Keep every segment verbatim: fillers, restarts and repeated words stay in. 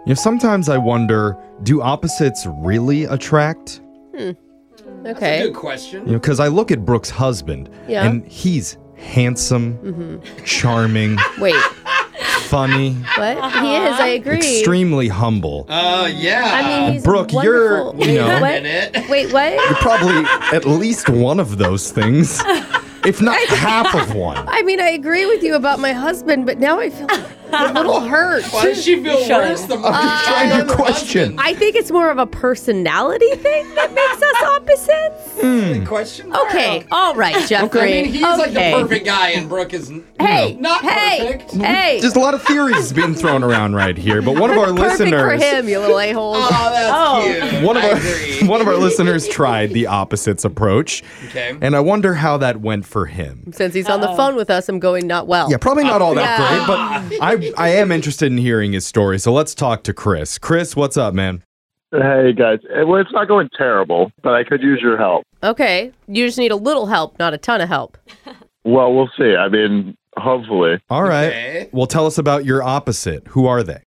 know, sometimes I wonder, do opposites really attract? Hmm. Okay. That's a good question. You know, because I look at Brooke's husband, Yeah. and he's handsome, Mm-hmm. charming, Wait, funny, what? He is, I agree. extremely humble. Uh, yeah. I mean, he's Brooke, you're, wonderful. you know- Wait, Minute. what? Wait, what? You're probably at least one of those things, if not half of one. I mean, I agree with you about my husband, but now I feel a little hurt. Why does she feel Shut worse up. the more I'm just trying you to question. I think it's more of a personality thing that makes us opposites. The question mark. Okay, all right, Jeffrey. I mean, he's like the Okay. perfect guy, and Brooke is n- Hey, not hey, perfect. hey. Just a lot of theories being thrown around right here, but one of our Perfect listeners, for him, you little a-hole. Oh, that's Oh. cute. one of I our agree. one of our listeners tried the opposites approach, Okay. and I wonder how that went for him. Since he's on the phone with us, I'm going not well. Yeah, probably not all that Yeah. great, but I I am interested in hearing his story. So let's talk to Chris. Chris, what's up, man? Hey, guys. Eh, Well, it's not going terrible, but I could use your help. Okay, you just need a little help, not a ton of help. Well, we'll see. I mean, hopefully. All right. Okay. Well, tell us about your opposite. Who are they?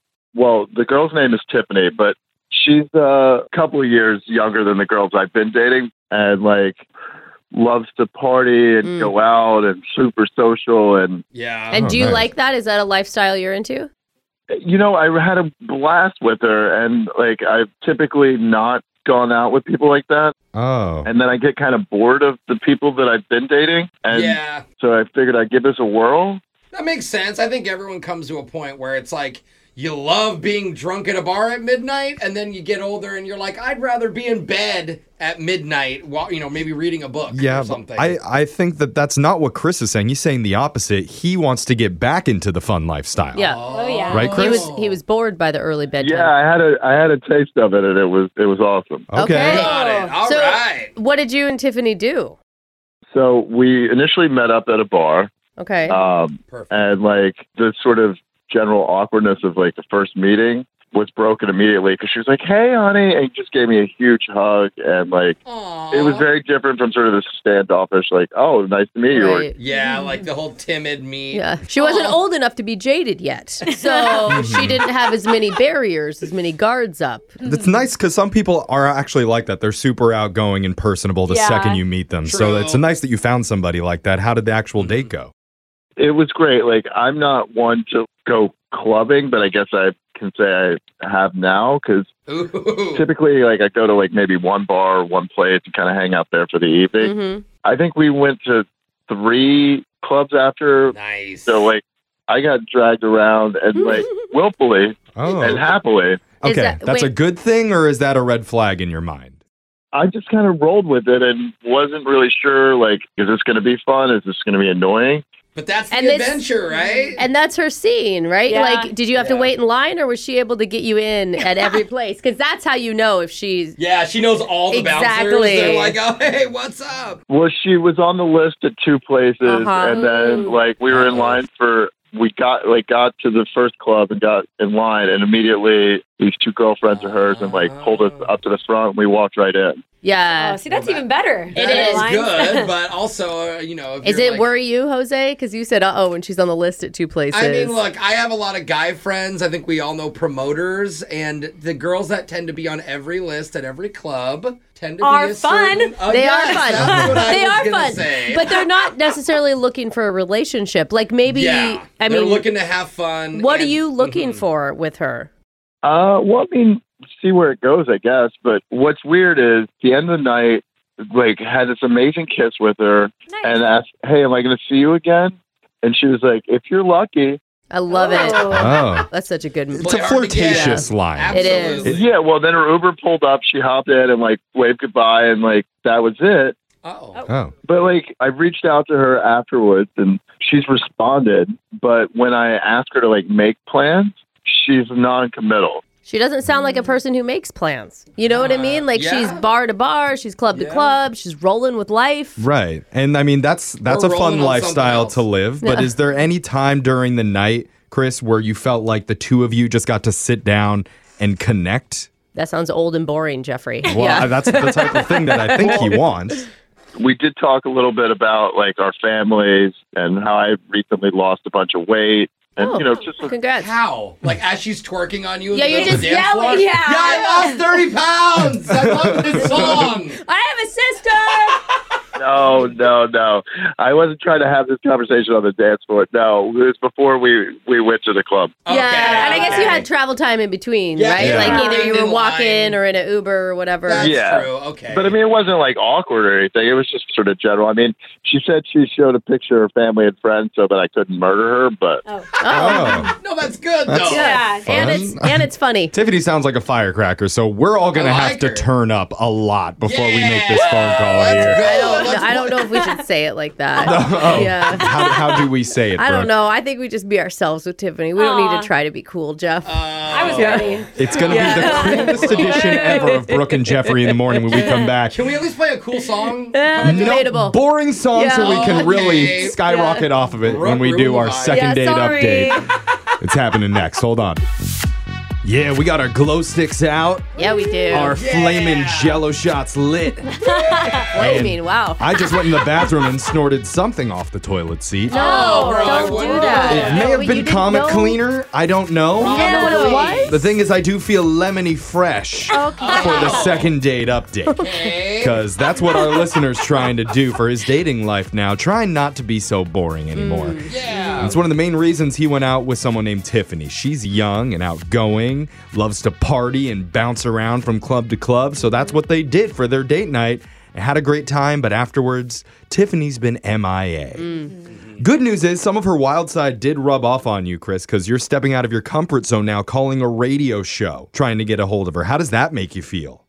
Well, the girl's name is Tiffany, but she's a couple of years younger than the girls I've been dating and, like, loves to party and Mm. go out and super social. And, Yeah. And Oh, do you nice. like that? Is that a lifestyle you're into? you know, I had a blast with her, and, like, I've typically not gone out with people like that. Oh. And then I get kind of bored of the people that I've been dating. And yeah. so I figured I'd give this a whirl. That makes sense. I think everyone comes to a point where it's like you love being drunk at a bar at midnight, and then you get older and you're like, I'd rather be in bed at midnight while, you know, maybe reading a book Yeah, or but something. I, I think that that's not what Chris is saying. He's saying the opposite. He wants to get back into the fun lifestyle. Yeah. Oh, yeah. Right, He Chris? was he was bored by the early bedtime. Yeah, I had a I had a taste of it, and it was it was awesome. Okay. Got it. All So- right. What did you and Tiffany do? So we initially met up at a bar, Okay. um, Perfect. and like the sort of general awkwardness of like the first meeting was broken immediately because she was like, "Hey, honey," and just gave me a huge hug, and like Aww. it was very different from sort of the standoffish, like, "Oh, nice to meet you." or- Right. Yeah, like the whole timid meet. Yeah. She wasn't Aw. old enough to be jaded yet. So she didn't have as many barriers, as many guards up. That's nice because some people are actually like that. They're super outgoing and personable the Yeah. second you meet them. So True. it's nice that you found somebody like that. How did the actual date go? It was great. Like, I'm not one to go clubbing, but I guess I can say I have now because Ooh. typically, like, I go to like maybe one bar or one place and kind of hang out there for the evening. hmm I think we went to three clubs after, Nice. so like I got dragged around and like willfully Oh, and happily. okay. that- That's a wait. good thing, or is that a red flag in your mind? I just kind of rolled with it and wasn't really sure, like, is this going to be fun? Is this going to be annoying? But that's the And this- adventure, right? And that's her scene, right? Yeah. Like, did you have to Yeah. wait in line, or was she able to get you in at every place? Because that's how you know if she's. yeah, she knows all the bouncers. Exactly. They're like, oh, hey, what's up? Well, she was on the list at two places, Uh-huh. and then like we were in line for. We got like got to the first club and got in line, and immediately these two girlfriends of hers and like pulled us up to the front, and we walked right in. Yeah. Oh, see, that's even better. That is is Lines. good, but also, uh, you know, if Is you're it like, worry you, Jose? Because you said, uh oh, when she's on the list at two places. I mean, look, I have a lot of guy friends. I think we all know promoters, and the girls that tend to be on every list at every club tend to Are be a fun. certain- Uh, They yes, are fun. That's what I they was are gonna fun. say. But they're not necessarily looking for a relationship. Like maybe, yeah, I they're mean, looking to have fun. what are and- you looking Mhm. for with her? Uh, well, I mean, see where it goes, I guess. But what's weird is the end of the night, like, had this amazing kiss with her Nice. and asked, "Hey, am I going to see you again?" And she was like, "If you're lucky." I love it. Oh. Oh. That's such a good It's Play a hard to get. flirtatious line. It is. Absolutely. Yeah, well, then her Uber pulled up. She hopped in and like waved goodbye, and like that was it. Oh. Oh. But like I've reached out to her afterwards, and she's responded. But when I ask her to like make plans, she's non-committal. She doesn't sound like a person who makes plans. You know what I Uh, mean? Like yeah. she's bar to bar, she's club to Yeah. club, she's rolling with life. Right. And I mean, that's that's Or a fun rolling on lifestyle something to live. But Yeah. is there any time during the night, Chris, where you felt like the two of you just got to sit down and connect? That sounds old and boring, Jeffrey. Well, yeah. that's the type of thing that I think he wants. We did talk a little bit about like our families and how I recently lost a bunch of weight. And, Oh, you know, just a, congrats. How? Like as she's twerking on you in Yeah, the you're middle of the just dance floor? yelling, yeah. Yeah, I lost thirty pounds. I love this song. I have a sister. no, no, no. I wasn't trying to have this conversation on the dance floor. No, it was before we, we went to the club. Yeah, and I guess you had travel time in between, Yeah, right? yeah. Like either you In were walking line. or in an Uber or whatever. That's Yeah. true. Okay. But I mean, it wasn't like awkward or anything. It was just sort of general. I mean, she said she showed a picture of her family and friends so that I couldn't murder her, but Oh. Oh. no, that's good That's- though. Yeah. And it's and it's funny. Tiffany sounds like a firecracker, so we're all gonna I have like to her. turn up a lot before we make this Yeah. phone call Let's here. go. I don't Let's I don't know if we should say it like that. Oh. Yeah. How, how do we say it, I don't Brooke? know. I think we just be ourselves with Tiffany. We don't need Aw. to try to be cool, Jeff. I was Yeah. ready. It's going to be the coolest edition ever of Brooke and Jeffrey in the morning when we come back. Can we at least play a cool song? Eh, No debatable. boring song so we can really Okay. skyrocket off of it Brooke when we do ruined our the vibe. second Yeah, date sorry. update. It's happening next. Hold on. Yeah, we got our glow sticks out. Yeah, we do. Our Yeah. flaming jello shots lit. Flaming. Wow. I just went in the bathroom and snorted something off the toilet seat. No, Oh, bro, I don't wouldn't do do that. It may No, have you been didn't Comet know? Cleaner. I don't know. You didn't know what it was? The thing is, I do feel lemony fresh Okay. for the second date update. Okay. Because that's what our listener's trying to do for his dating life now, trying not to be so boring anymore. Yeah. It's one of the main reasons he went out with someone named Tiffany. She's young and outgoing, loves to party and bounce around from club to club. So that's what they did for their date night. And had a great time, but afterwards, Tiffany's been M I A. Good news is some of her wild side did rub off on you, Chris, because you're stepping out of your comfort zone now, calling a radio show, trying to get a hold of her. How does that make you feel?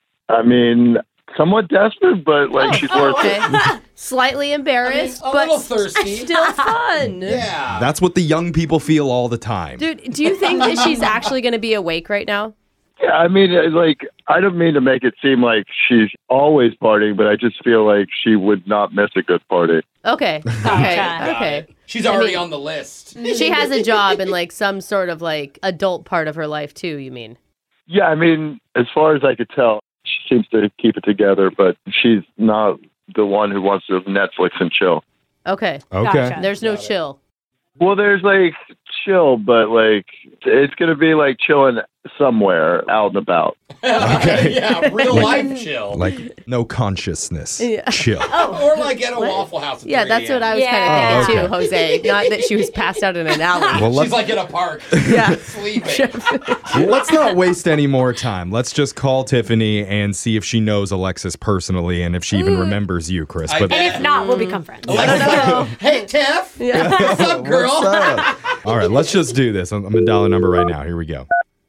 I mean, somewhat desperate, but like she's worth Okay. it. Slightly embarrassed, I mean, a but little thirsty. still fun. Yeah. That's what the young people feel all the time. Dude, do you think that she's actually going to be awake right now? Yeah, I mean, uh, like, I don't mean to make it seem like she's always partying, but I just feel like she would not miss a good party. Okay. Okay. Gotcha. Okay. She's already mean- on the list. She has a job in like some sort of like adult part of her life too, you mean? Yeah, I mean, as far as I could tell, she seems to keep it together, but she's not the one who wants to Netflix and chill. Okay. Okay. Gotcha. There's no Got it. chill. Well, there's like chill, but like it's going to be like chilling somewhere out and about. Okay. Yeah, real life chill. Like, no consciousness. Yeah. Chill. or like at a Waffle House. At Yeah, three that's what I was Yeah. kind of thinking Oh, too, Jose. Not that she was passed out in an alley. Well, She's let's, like in a park, Yeah. sleeping. let's not waste any more time. Let's just call Tiffany and see if she knows Alexis personally and if she even remembers you, Chris. I But bet. And if not, we'll become friends. Alexa's like, hey, Tiff. What's up, girl? What's up? All right, let's just do this. I'm, I'm gonna dial a number right now. Here we go.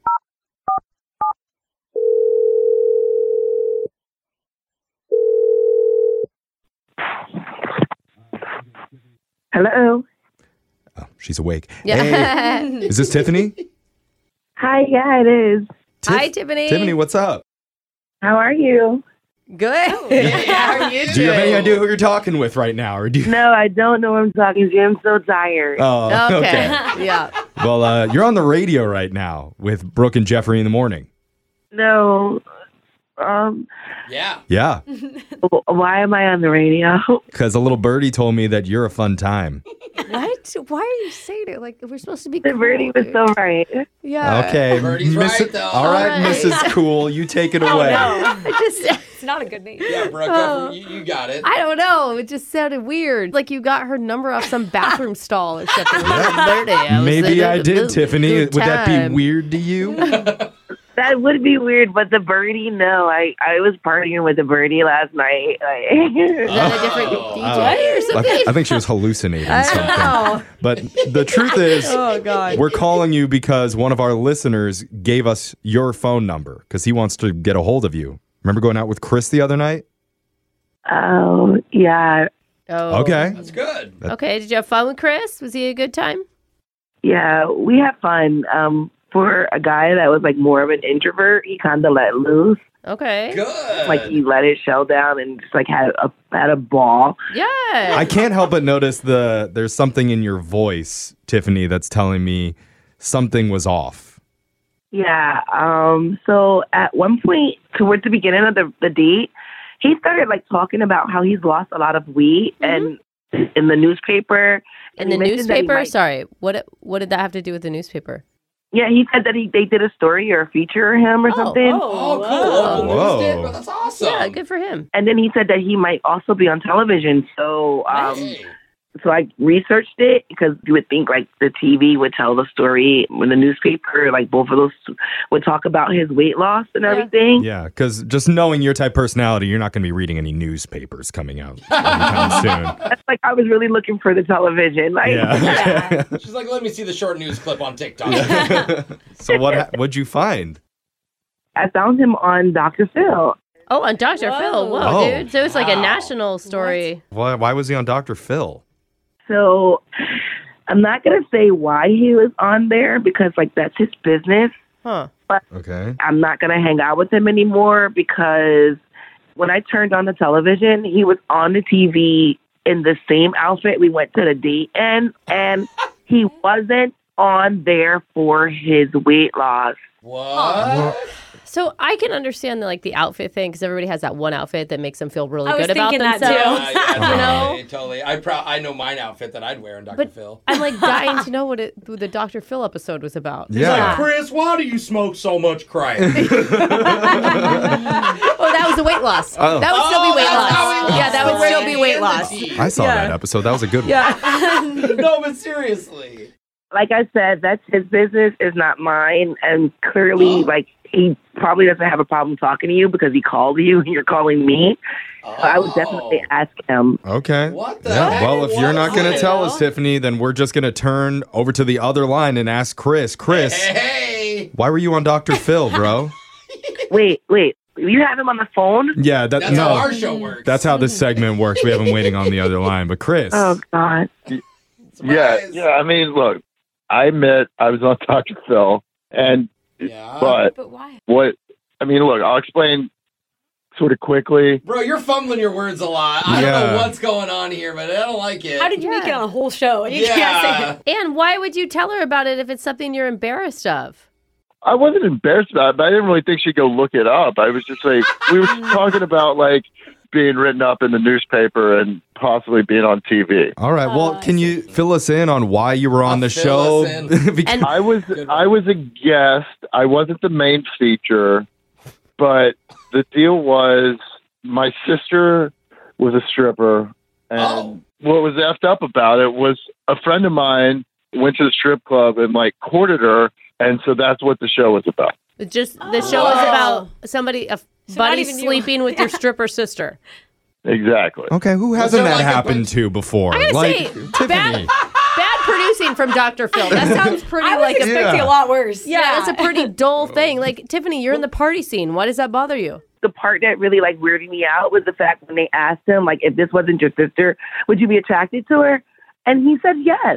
Hello. Oh, she's awake. Yeah. Hey, is this Tiffany? Hi, yeah, it is. Hi, Tiffany. Tiffany, what's up? How are you? Good. How are you Do you have any doing? idea who you're talking with right now, or do you? No, I don't know what I'm talking to. I'm so tired. Oh, Okay. okay. Yeah. Well, uh, you're on the radio right now with Brooke and Jeffrey in the morning. No. Um, Yeah. Yeah, wh- why am I on the radio? because a little birdie told me that you're a fun time. What? Why are you saying it? Like we're supposed to be The cool, birdie was dude. so right. Yeah. Okay, Birdie's Miss- right, though. All right, All right. Missus Cool, you take it Oh, away. no. I just It's not a good name. Yeah, Brooke, Oh. you, you got it. I don't know. It just sounded weird. Like you got her number off some bathroom stall or something. Birdie, I was Maybe in I a did, good- Tiffany. good Would that be time. weird to you? That would be weird, but the birdie, no. I, I was partying with the birdie last night. Is Like, that a different Oh. D J or I, something? I think she was hallucinating I something. don't know. But the truth is, Oh God. we're calling you because one of our listeners gave us your phone number because he wants to get a hold of you. Remember going out with Chris the other night? oh, yeah. Oh. Okay. That's good. Okay. Did you have fun with Chris? Was he a good time? Yeah, we had fun. Um, for a guy that was like more of an introvert, he kind of let loose. Okay. Good. Like he let his shell down and just like had a had a ball. Yeah. I can't help but notice the there's something in your voice, Tiffany, that's telling me something was off. Yeah. Um. So at one point, towards the beginning of the the date, he started like talking about how he's lost a lot of weight and in the newspaper, In the He mentioned that he newspaper? might- Sorry. What what did that have to do with the newspaper? Yeah, he said that he they did a story or a feature of him or Oh, something. Oh, cool. Whoa. Local news Whoa. did, but that's awesome. Yeah, good for him. And then he said that he might also be on television. So um, Hey. so I researched it because you would think like the T V would tell the story when the newspaper, like both of those would talk about his weight loss and everything. Yeah, because just knowing your type personality, you're not going to be reading any newspapers coming out anytime soon. That's like I was really looking for the television. Like, Yeah. She's like, let me see the short news clip on TikTok. So what ha- what'd you find? I found him on Doctor Phil. Oh, on Doctor Whoa. Phil. Whoa, Oh, dude. So it's like a wow. national story. Why, why was he on Doctor Phil? So I'm not gonna say why he was on there because like that's his business. Huh. Okay. I'm not going to hang out with him anymore because when I turned on the television, he was on the T V in the same outfit we went to the date in, and he wasn't on there for his weight loss. What? So I can understand the, like the outfit thing because everybody has that one outfit that makes them feel really I was good about thinking that, themselves. too. Yeah, yeah, You know? totally, totally. I pro- I know mine outfit that I'd wear in Doctor But Phil. I'm like dying to know what it, what the Doctor Phil episode was about. Yeah. Chris, why do you smoke so much crack? Oh, that was the weight loss. Oh. That would still Oh, be weight that's how he loss. lost Yeah, that the would still weight be weight and the loss. teeth. I saw Yeah. that episode. That was a good one. Yeah. No, but seriously. Like I said, that's his business, is not mine. And clearly, Oh. like, he probably doesn't have a problem talking to you because he called you and you're calling me. So I would definitely ask him. Okay. What the Yeah. heck Well, if you're was not going to it? tell us, Tiffany, then we're just going to turn over to the other line and ask Chris. Chris, Hey, hey. why were you on Doctor Phil, bro? Wait, wait. You have him on the phone? Yeah, that, That's no. how our show works. That's how this segment works. We have him waiting on the other line. But Chris, Oh, God. Yeah, Surprise. yeah. I mean, look, I admit I was on Doctor Phil, and Yeah. but But why? what? I mean, look, I'll explain sort of quickly. Bro, you're fumbling your words a lot. I don't Yeah. know what's going on here, but I don't like it. How did you make it Yeah. on a whole show? And you can't say Yeah. it. And why would you tell her about it if it's something you're embarrassed of? I wasn't embarrassed about it, but I didn't really think she'd go look it up. I was just like, we were talking about like being written up in the newspaper and possibly being on T V. all right. Well, Oh, can you fill us in on why you were on Uh, the fill show? us in. Because- And I was Good one. I was a guest. I wasn't the main feature, but the deal was my sister was a stripper, and Oh. what was effed up about it was a friend of mine went to the strip club and like courted her, and so that's what the show was about. just the show is Wow. about somebody, a So not buddy even you. sleeping with your stripper sister. Exactly. okay, who hasn't there that like a happened bunch- to before? I gotta like say, Tiffany. bad, bad producing from Doctor Phil. That sounds pretty I was like a expecting Yeah. a lot worse. yeah, that's a pretty dull thing. Like Tiffany, you're in the party scene. Why does that bother you? The part that really like weirded me out was the fact when they asked him, like, if this wasn't your sister, would you be attracted to her? And he said yes.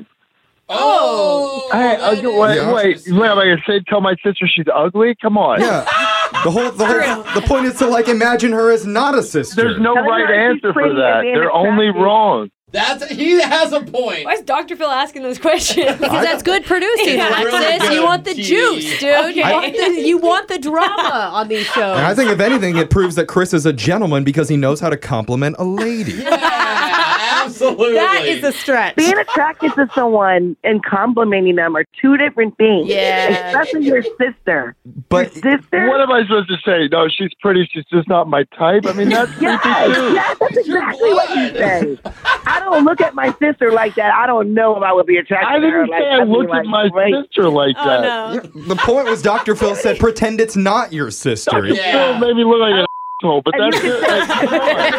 Oh. Hey, that uh, is wait, wait, interesting. wait, am I gonna say tell my sister she's ugly? Come on. Yeah. The whole, the whole, the point is to like imagine her as not a sister. There's no Tell her right she's answer for pretty that. and being They're only attractive. wrong. That's he has a point. Why is Doctor Phil asking those questions? Because that's good producing, Yeah. Alexis. Really good you want the tea. juice, dude. Okay. You, want the, you want the drama on these shows. And I think if anything, it proves that Chris is a gentleman because he knows how to compliment a lady. Yeah, absolutely. that is a stretch. Being attracted to someone and complimenting them are two different things. Yeah. Especially your sister. But Your sister? What am I supposed to say? No, she's pretty. She's just not my type. I mean, that's Yes, creepy too. yes, that's Your exactly what you blood. say. I don't look at my sister like that. I don't know if I would be attracted I to her. didn't Like, say I I'd be looked like, at my great. sister like Oh that. no. the point was Doctor Phil said, pretend it's not your sister. Doctor Yeah. Phil made me look like an asshole, but that's it. Like, come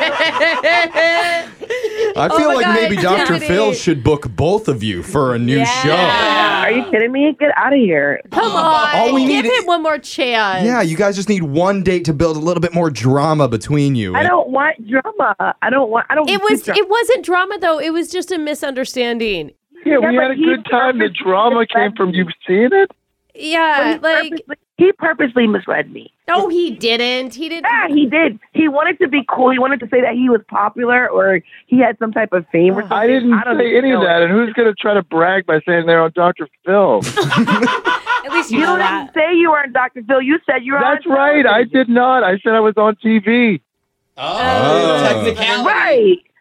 on. I feel Oh my like God, maybe Doctor Tiffany. Phil should book both of you for a new Yeah. Are you kidding me? Get out of here. Come on. All we Give need it is- one more chance. show. Yeah, you guys just need one date to build a little bit more drama between you. I don't want drama. I don't want. I don't. It want was drama. it wasn't drama though. It was just a misunderstanding. Yeah, Yeah, we but had a he good time. The purposely drama came from you seeing it. Yeah, But he like purposely, he purposely misread me. no, he didn't. He didn't. Yeah, he did. He wanted to be cool. He wanted to say that he was popular or he had some type of fame or something. I didn't don't say even any of know. that. And who's going to try to brag by saying they're on Doctor Phil? At least you, You know didn't that. say you were on Doctor Phil. You said you were on That's right. I television. did not. I said I was on T V. Oh, technicality. Right.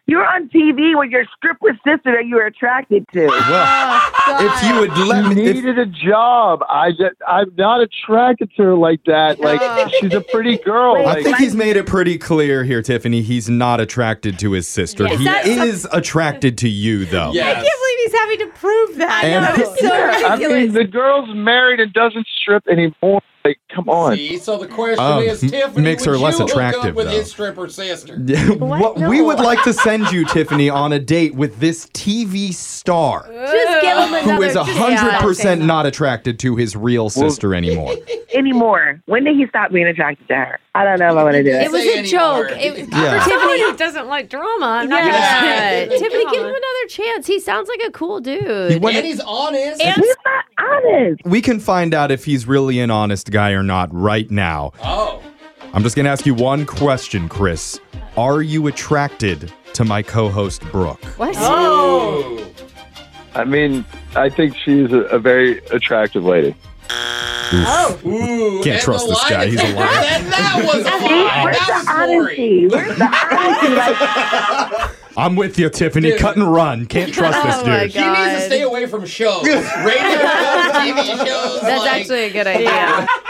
You're on T V with your stripper sister that you were attracted to. Well, if you would let She me. If, needed a job. I just, I'm not attracted to her like that. Like, she's a pretty girl. Wait, I Like, think he's made it pretty clear here, Tiffany. He's not attracted to his sister. Yeah. He Is that is attracted to you, though. Yes. I can't believe he's having to prove that. And- I know, it's so I ridiculous. mean, the girl's married and doesn't strip anymore. Like, come on. See, so the question Um, is, m- Tiffany, makes would her less you hook attractive, up with though. his stripper sister? What we would like to send you, Tiffany, on a date with this T V star Just give him another who is one chance. hundred percent not attracted to his real sister anymore. Anymore. When did he stop being attracted to her? I don't know if I want to do It it. was Say a joke. anymore. It, Yeah. For Someone Tiffany, who doesn't like drama. I'm not yeah. gonna Tiffany, give him another chance. He sounds like a cool dude. He went- And he's honest. And- He's not honest. we can find out if he's really an honest guy or not right now. Oh. I'm just going to ask you one question, Chris. Are you attracted to my co-host, Brooke? What? Oh. I mean, I think she's a, a very attractive lady. Oh. Ooh. Can't and trust the this lie guy. He's a detector, liar. That, that was a See, lie. where's That was the Lori. honesty? Where's the honesty? Like, I'm with you, Tiffany. Dude. Cut and run. Can't trust this Oh my dude. He needs to God. stay away from shows. Radio shows, T V shows. That's like, actually a good idea.